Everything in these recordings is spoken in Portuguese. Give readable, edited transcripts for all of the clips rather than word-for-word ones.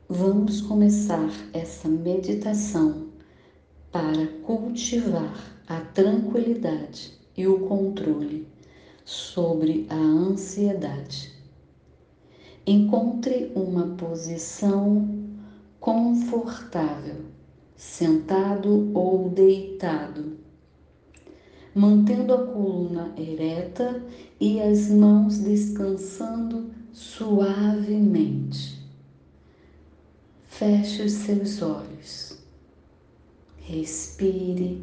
Vamos começar essa meditação para cultivar a tranquilidade e o controle sobre a ansiedade. Encontre uma posição confortável, sentado ou deitado, mantendo a coluna ereta e as mãos descansando suavemente. Feche os seus olhos. Respire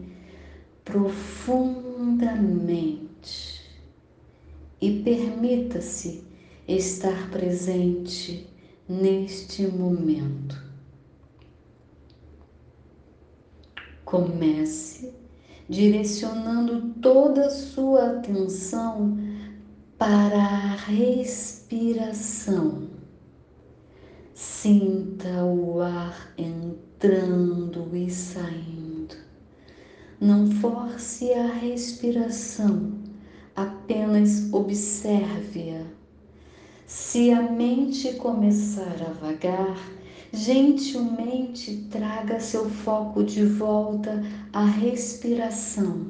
profundamente e permita-se estar presente neste momento. Comece direcionando toda a sua atenção para a respiração. Sinta o ar entrando e saindo. Não force a respiração, apenas observe-a. Se a mente começar a vagar, gentilmente traga seu foco de volta à respiração.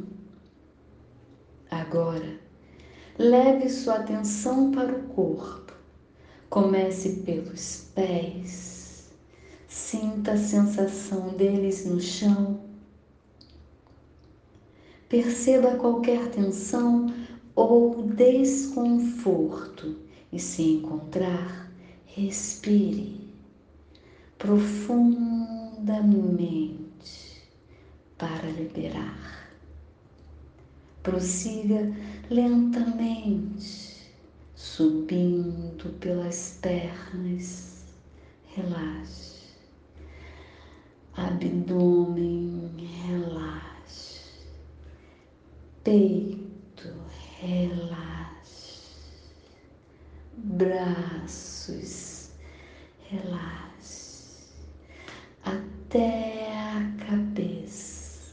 Agora, leve sua atenção para o corpo. Comece pelos pés. Sinta a sensação deles no chão. Perceba qualquer tensão ou desconforto e, se encontrar, respire profundamente para liberar. Prossiga lentamente, subindo pelas pernas. Relaxe. Abdômen, relaxe. Peito, relaxe. Braços, relaxe. Até a cabeça.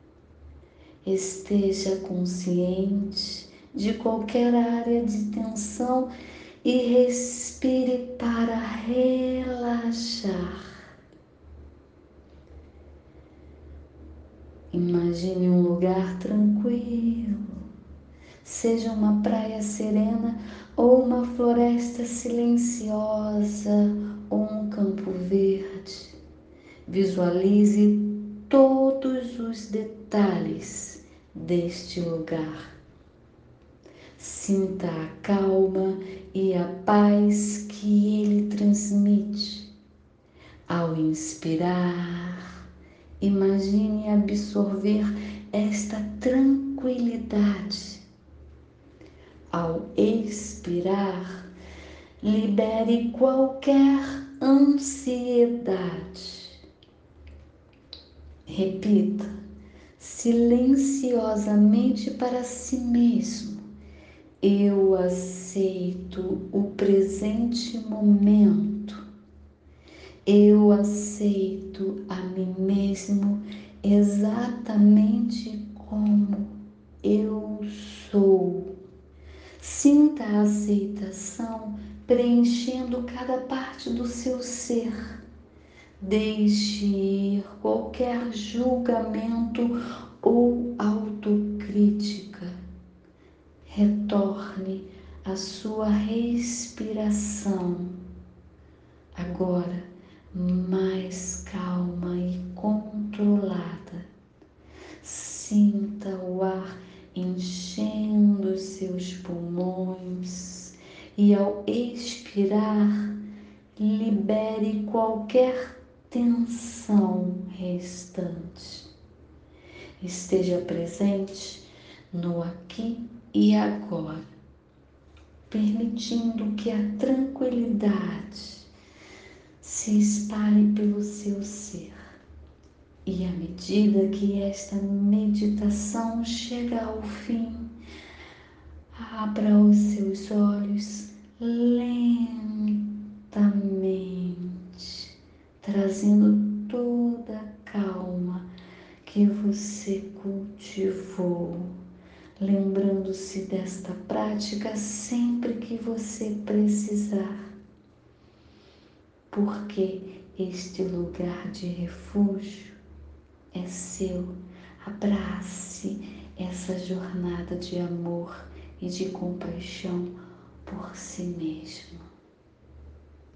Esteja consciente de qualquer área de tensão e respire para relaxar. Imagine um lugar tranquilo, seja uma praia serena ou uma floresta silenciosa ou um campo verde. Visualize todos os detalhes deste lugar. Sinta a calma e a paz que ele transmite. Ao inspirar, imagine absorver esta tranquilidade. Ao expirar, libere qualquer ansiedade. Repita silenciosamente para si mesmo: eu aceito o presente momento. Eu aceito a mim mesmo exatamente como eu sou. Sinta a aceitação preenchendo cada parte do seu ser. Deixe ir qualquer julgamento ou autocrítica. Retorne à sua respiração. Agora, mais calma e controlada. Sinta o ar enchendo os seus pulmões e, ao expirar, libere qualquer tensão restante. Esteja presente no aqui e agora, permitindo que a tranquilidade se espalhe pelo seu ser. E à medida que esta meditação chega ao fim, abra os seus olhos lentamente, trazendo toda a calma que você cultivou, lembrando-se desta prática sempre que você precisar, porque Este lugar de refúgio é seu. Abrace essa jornada de amor e de compaixão por si mesmo.